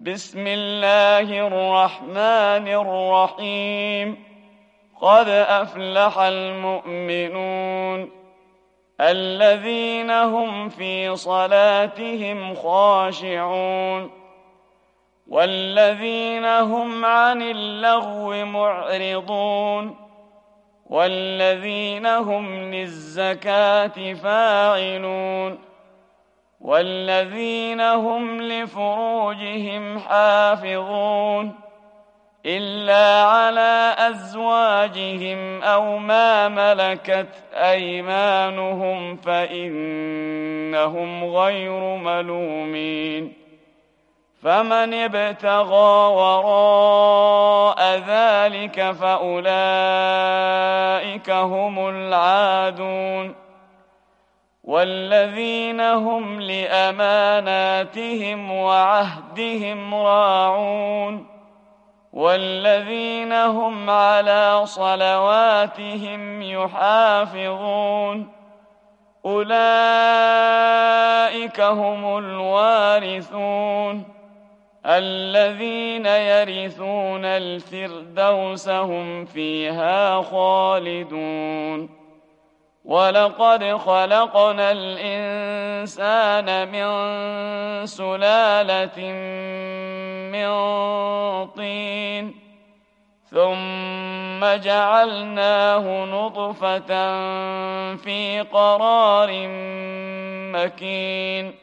بسم الله الرحمن الرحيم. قد أفلح المؤمنون الذين هم في صلاتهم خاشعون والذين هم عن اللغو معرضون والذين هم للزكاة فاعلون والذين هم لفروجهم حافظون إلا على أزواجهم أو ما ملكت أيمانهم فإنهم غير ملومين. فمن ابتغى وراء ذلك فأولئك هم العادون والذين هم لأماناتهم وعهدهم راعون والذين هم على صلواتهم يحافظون أولئك هم الوارثون الذين يرثون الفردوس هم فيها خالدون. ولقد خلقنا الإنسان من سلالة من طين ثم جعلناه نطفة في قرار مكين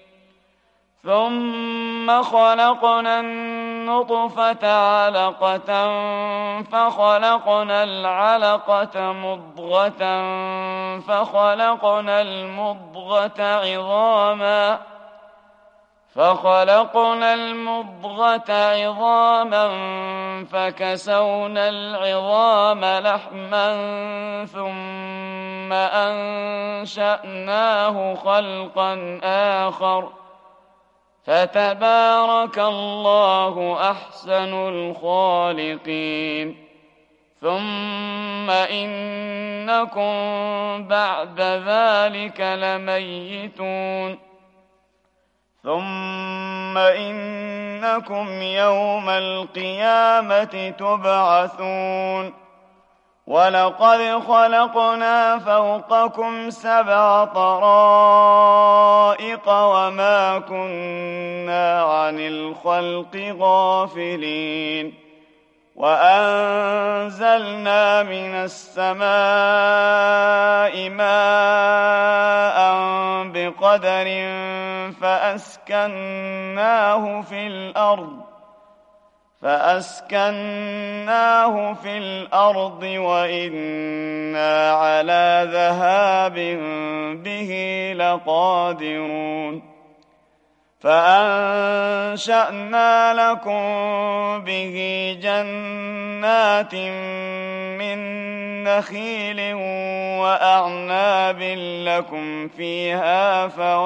ثم خلقنا النطفة علقة فخلقنا العلقة مضغة فخلقنا المضغة عظاما فكسونا العظام لحما ثم أنشأناه خلقا آخر فتبارك الله أحسن الخالقين. ثم إنكم بعد ذلك لميتون ثم إنكم يوم القيامة تبعثون. ولقد خلقنا فوقكم 7 طرائق وما كنا عن الخلق غافلين. وأنزلنا من السماء ماء بقدر فأسكناه في الأرض وإنا على ذهاب به لقادرون. فأنشأنا لكم به جنات من نخيل وأعناب لكم فيها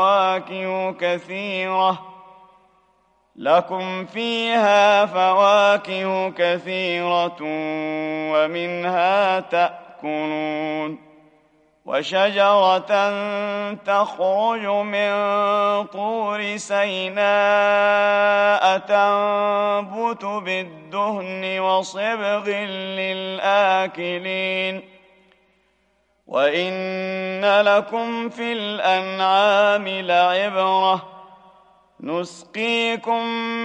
فواكه كثيرة ومنها تأكلون. وشجرة تخرج من طور سيناء تنبت بالدهن وصبغ للآكلين. وإن لكم في الأنعام لعبرة نسقيكم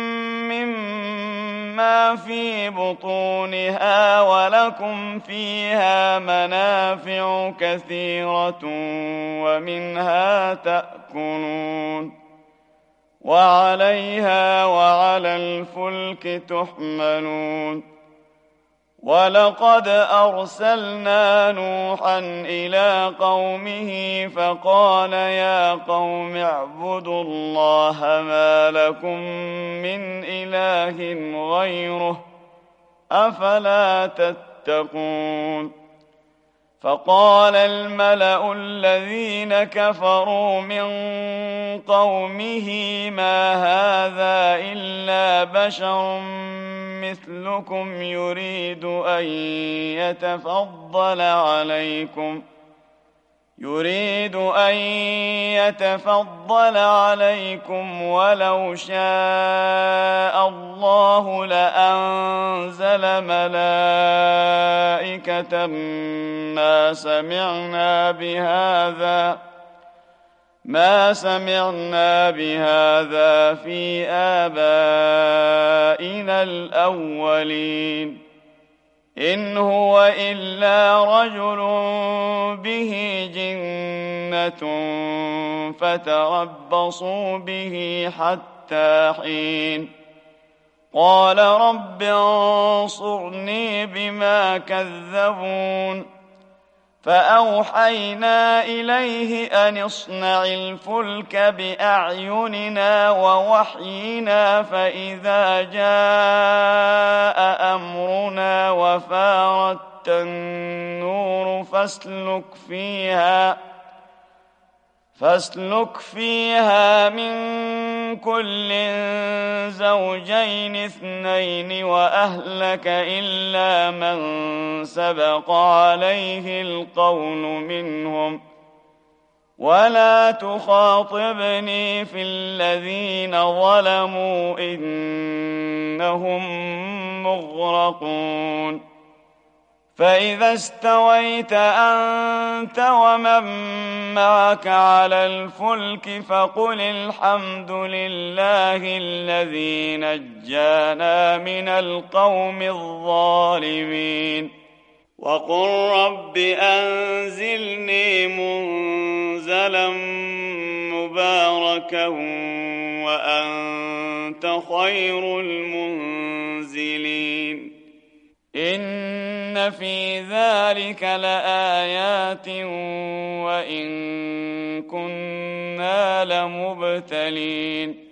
مما في بطونها ولكم فيها منافع كثيرة ومنها تأكلون وعليها وعلى الفلك تحملون. ولقد أرسلنا نوحا إلى قومه فقال يا قوم اعبدوا الله ما لكم من إله غيره أفلا تتقون. فقال الملأ الذين كفروا من قومه ما هذا إلا بشر مثلكم يريد أن يتفضل عليكم ولو شاء الله الله لأنزل ملائكة ما سمعنا بهذا في آبائنا الأولين إن هو إلا رجل به جنة فتربصوا به حتى حين قال رب انصرني بما كذبون فأوحينا إليه أن اصنع الفلك بأعيننا ووحينا فإذا جاء أمرنا وفارت النور فاسلك فيها من كل زوجين اثنين وأهلك إلا من سبق عليه القول منهم ولا تخاطبني في الذين ظلموا إنهم مغرقون فإذا استويت أنت ومن معك على الفلك فقل الحمد لله الذي نجانا من القوم الظالمين وقل رب أنزلني منزلا مباركا وأنت خير المنزلين إن في ذلك لآيات وإن كنا لمبتلين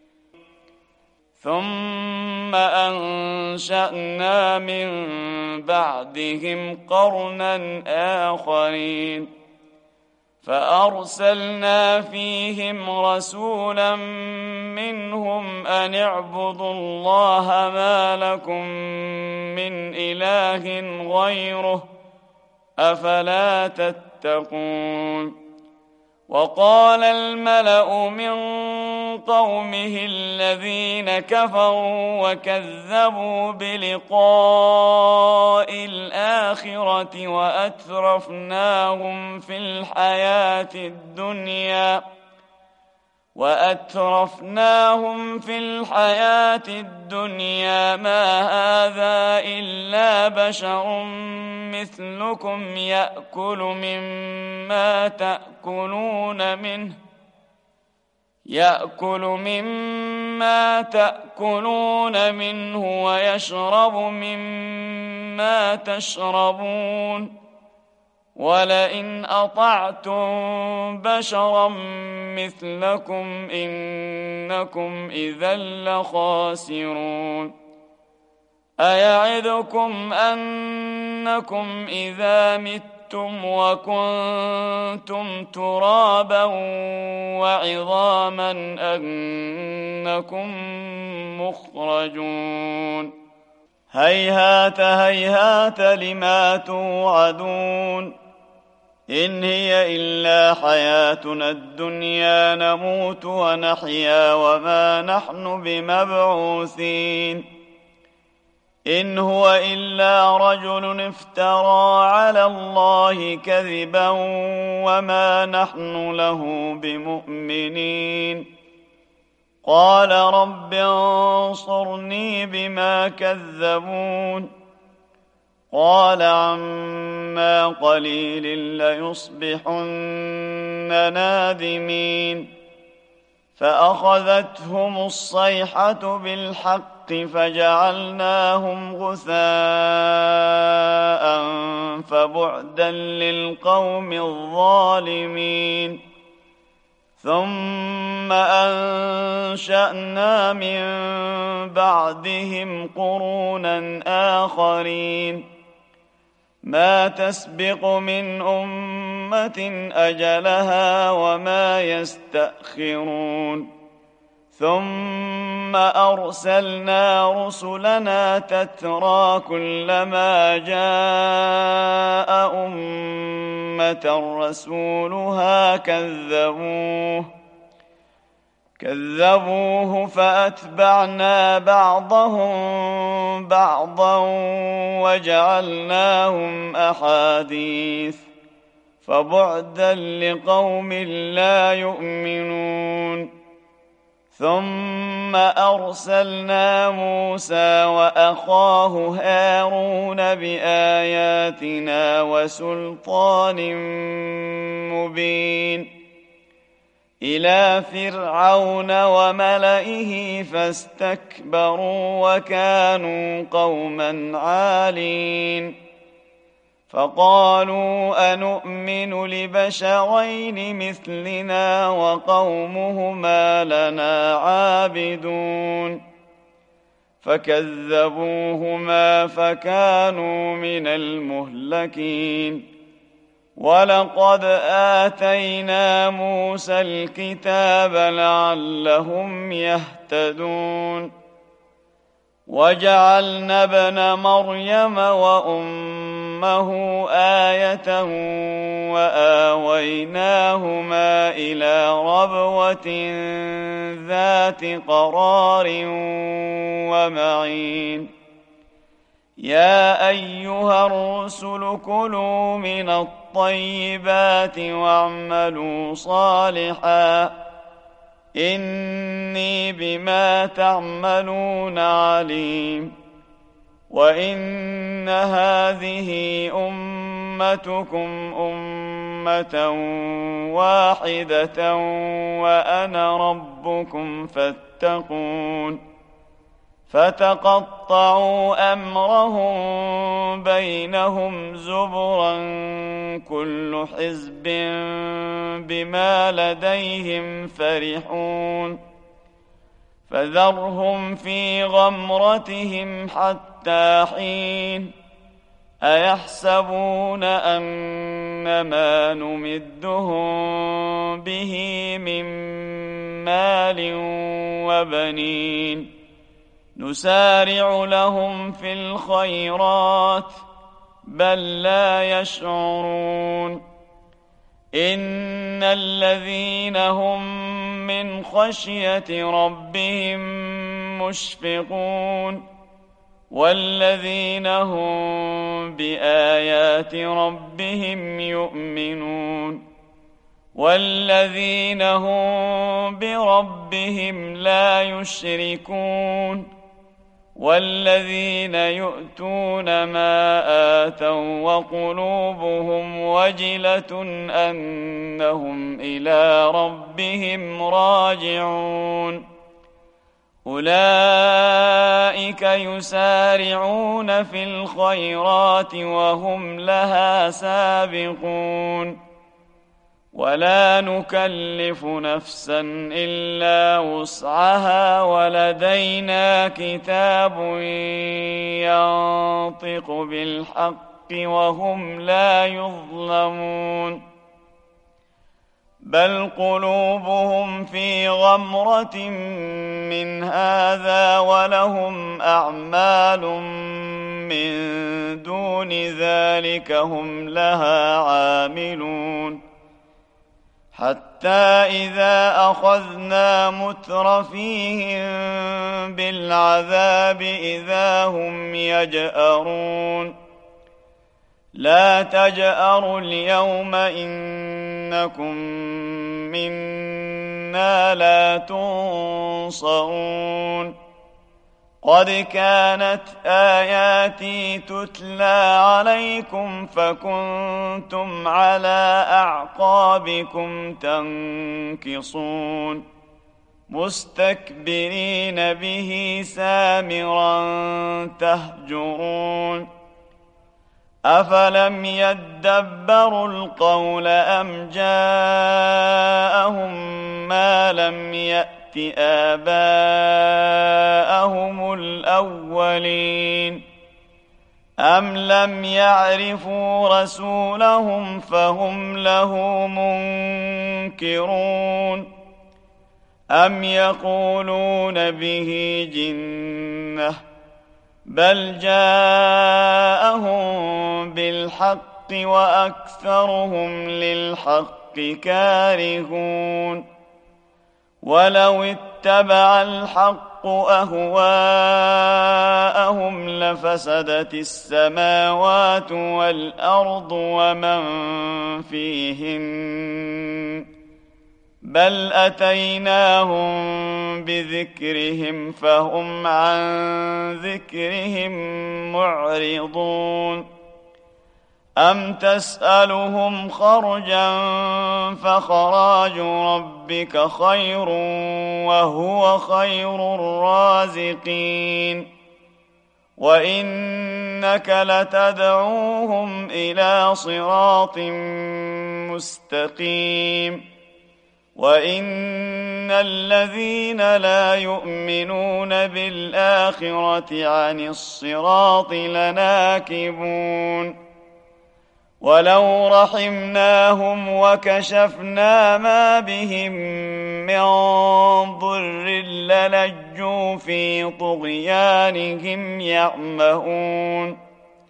ثم أنشأنا من بعدهم قرنا آخرين فأرسلنا فيهم رسولا منهم أن اعبدوا الله ما لكم من إله غيره أفلا تتقون وقال الملأ من قومه الذين كفروا وكذبوا بلقاء الآخرة وأترفناهم في الحياة الدنيا ما هذا إلا بشر مثلكم يأكل مما تأكلون منه ويشرب مما تشربون ولئن أطعتم بشرا مثلكم إنكم إذا لخاسرون أيعدكم أنكم إذا متم وكنتم ترابا وعظاما أنكم مخرجون هيهات هيهات لما توعدون إن هي إلا حياتنا الدنيا نموت ونحيا وما نحن بمبعوثين إن هو إلا رجل افترى على الله كذبا وما نحن له بمؤمنين قال رب انصرني بما كذبون قال عما قليل ليصبحن نادمين فأخذتهم الصيحة بالحق فجعلناهم غثاء فبعدا للقوم الظالمين ثم أنشأنا من بعدهم قرونا آخرين ما تسبق من أمة أجلها وما يستأخرون ثم أرسلنا رسلنا تترى كلما جاء أمة رسولها كذبوه كذبوه فأتبعنا بعضهم بعضا وجعلناهم أحاديث فبعدا لقوم لا يؤمنون. ثم أرسلنا موسى وأخاه هارون بآياتنا وسلطان مبين إلى فرعون وملئه فاستكبروا وكانوا قوما عالين. فقالوا أنؤمن لبشرين مثلنا وقومهما لنا عابدون. فكذبوهما فكانوا من المهلكين. ولقد آتينا موسى الكتاب لعلهم يهتدون. وجعلنا ابن مريم وأمه آية وآويناهما إلى ربوة ذات قرار ومعين. يا أيها الرسل كلوا من الطيبات واعملوا صالحا إني بما تعملون عليم. وإن هذه أمتكم أمة واحدة وأنا ربكم فاتقون. فتقطعوا أمرهم بينهم زبرا كل حزب بما لديهم فرحون. فذرهم في غمرتهم حتى حين. أيحسبون أن ما نمدهم به من مال وبنين نسارع لهم في الخيرات بل لا يشعرون. إن الذين هم من خشية ربهم مشفقون والذين هم بآيات ربهم يؤمنون والذين هم بربهم لا يشركون والذين يؤتون ما آتوا وقلوبهم وجلة أنهم إلى ربهم راجعون. أولئك يسارعون في الخيرات وهم لها سابقون. ولا نكلف نفسا إلا وسعها ولدينا كتاب ينطق بالحق وهم لا يظلمون. بل قلوبهم في غمرة من هذا ولهم أعمال من دون ذلك هم لها عاملون. حتى إذا أخذنا مترفيهم بالعذاب إذا هم يجأرون. لا تجأروا اليوم إنكم منا لا تنصرون. قد كانت آياتي تتلى عليكم فكنتم على أعقابكم تنكصون مستكبرين به سامرا تهجرون. أفلم يدبروا القول أم جاءهم ما لم يأت آباءهم الأولين أم لم يعرفوا رسولهم فهم له منكرون أم يقولون به جنة بل جاءهم بالحق وأكثرهم للحق كارهون. ولو اتبع الحق أهواءهم لفسدت السماوات والأرض ومن فيهن بل أتيناهم بذكرهم فهم عن ذكرهم معرضون أم تسألهم خرجا فخراج ربك خير وهو خير الرازقين وإنك لتدعوهم إلى صراط مستقيم وإن الذين لا يؤمنون بالآخرة عن الصراط لناكبون ولو رحمناهم وكشفنا ما بهم من ضر للجوا في طغيانهم يعمهون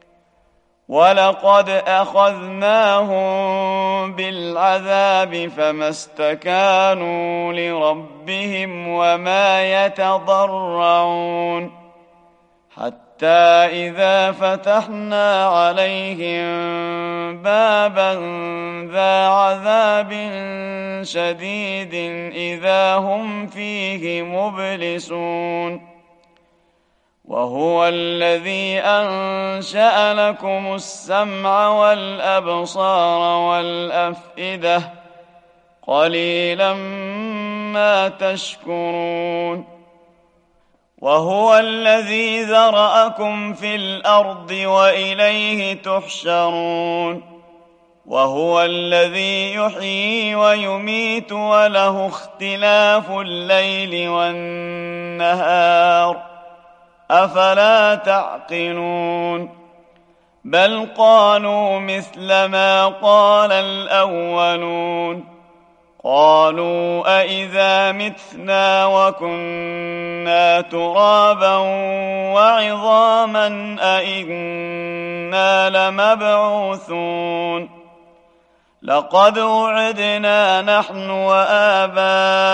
ولقد أخذناهم بالعذاب فما استكانوا لربهم وما يتضرعون حتى إذا فتحنا عليهم بابا ذا عذاب شديد إذا هم فيه مبلسون وهو الذي أنشأ لكم السمع والأبصار والأفئدة قليلا ما تشكرون وهو الذي ذرأكم في الأرض وإليه تحشرون وهو الذي يحيي ويميت وله اختلاف الليل والنهار أفلا تعقلون بل قالوا مثل ما قال الأولون قالوا أإذا متنا وكنا ترابا وعظاما أإنا لمبعوثون لقد وعدنا نحن وآباؤنا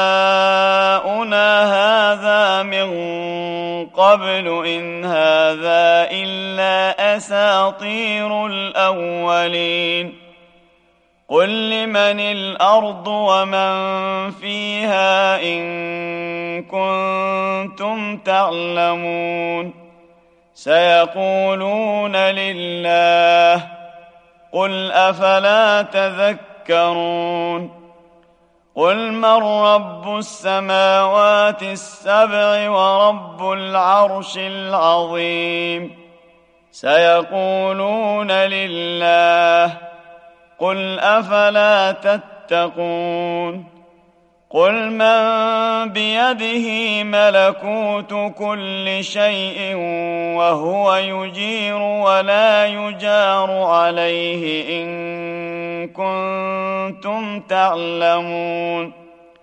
هذا من قبل إن هذا إلا أساطير الأولين قل لمن الأرض ومن فيها إن كنتم تعلمون سيقولون لله قل أفلا تذكرون قل من رب السماوات السبع ورب العرش العظيم سيقولون لله قل أفلا تتقون قل من بيده ملكوت كل شيء وهو يجير ولا يجار عليه إن كنتم تعلمون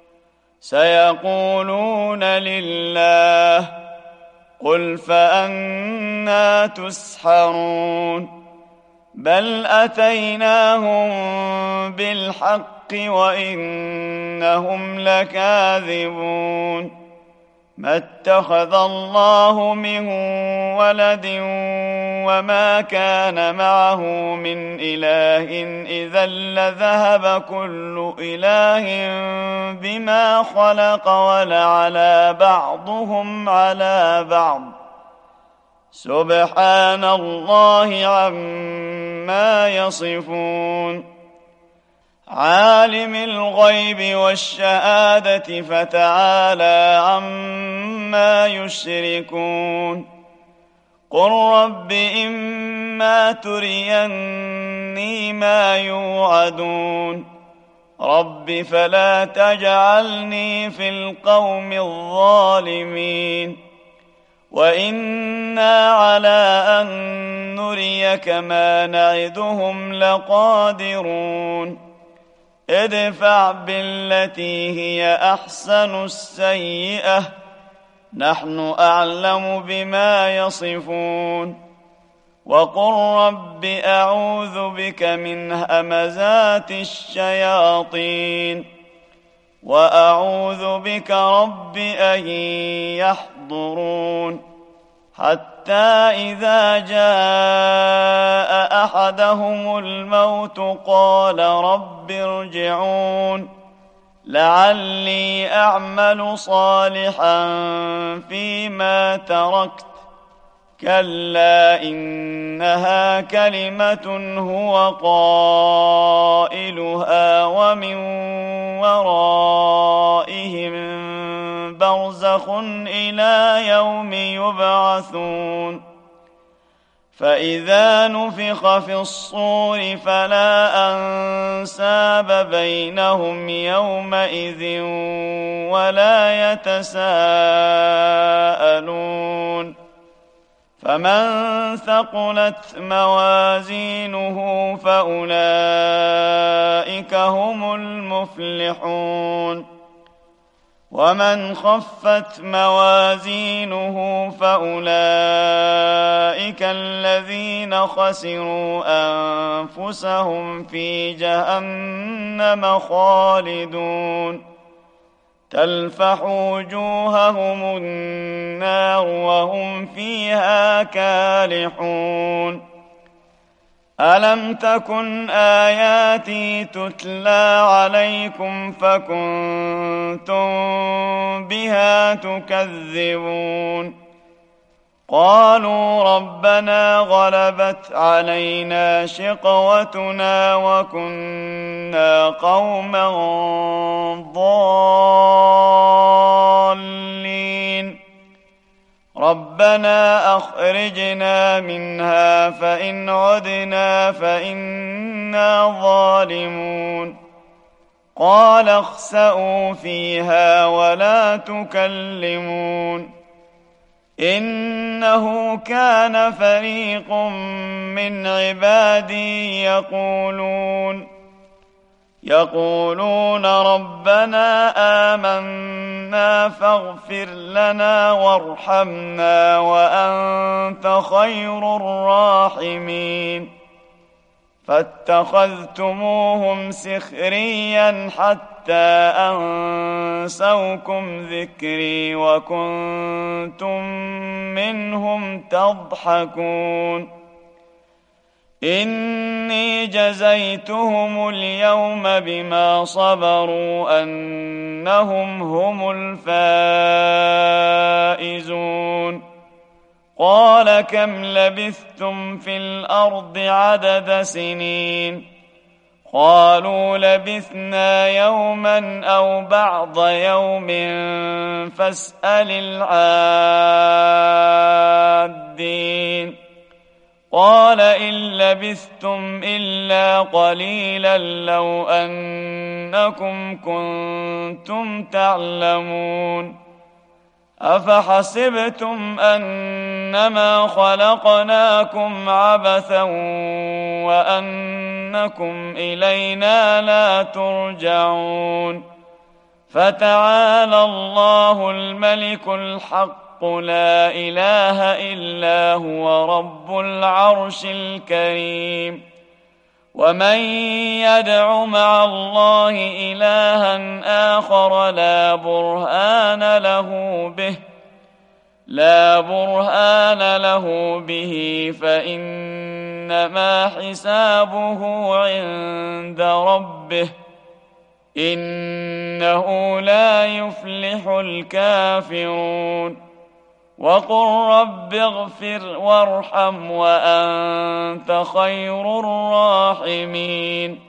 سيقولون لله قل فأنى تسحرون بل أتيناهم بالحق وإنهم لكاذبون ما اتخذ الله من ولد وما كان معه من إله إذا لذهب كل إله بما خلق ولعلى بعضهم على بعض سبحان الله عما يصفون عالم الغيب والشهادة فتعالى عما يشركون قل رب إما تريني ما يوعدون رب فلا تجعلني في القوم الظالمين وإنا على أن نريك ما نعدهم لقادرون ادفع بالتي هي أحسن السيئة نحن أعلم بما يصفون وقل رب أعوذ بك من همزات الشياطين وأعوذ بك رب أن يحضرون حتى إذا جاء أحدهم الموت قال رب ارجعون لعلي أعمل صالحا فيما تركت كلا إنها كلمة هو قائلها ومن ورائهم برزخ إلى يوم يبعثون فإذا نفخ في الصور فلا أنساب بينهم يومئذ ولا يتساءلون فمن ثقلت موازينه فأولئك هم المفلحون ومن خفت موازينه فأولئك الذين خسروا أنفسهم في جهنم خالدون تلفح وجوههم النار وهم فيها كالحون ألم تكن آياتي تتلى عليكم فكنتم بها تكذبون قالوا ربنا غلبت علينا شقوتنا وكنا قوما ضالين ربنا أخرجنا منها فإن عدنا فإنا ظالمون قال اخسئوا فيها ولا تكلمون إنه كان فريق من عبادي يقولون ربنا آمنا فاغفر لنا وارحمنا وأنت خير الراحمين فاتخذتموهم سخريا حتى أنسوكم ذكري وكنتم منهم تضحكون إني جزيتهم اليوم بما صبروا أنهم هم الفائزون قال كم لبثتم في الأرض عدد سنين قالوا لبثنا يوما أو بعض يوم فاسأل العادين قال إن لبثتم إلا قليلا لو أنكم كنتم تعلمون أفحسبتم أنما خلقناكم عبثا وأنكم إلينا لا ترجعون فتعالى الله الملك الحق لا إله إلا هو رب العرش الكريم ومن يدع مع الله إلها آخر لا برهان له به فإنما حسابه عند ربه إنه لا يفلح الكافرون وقل رب اغفر وارحم وأنت خير الراحمين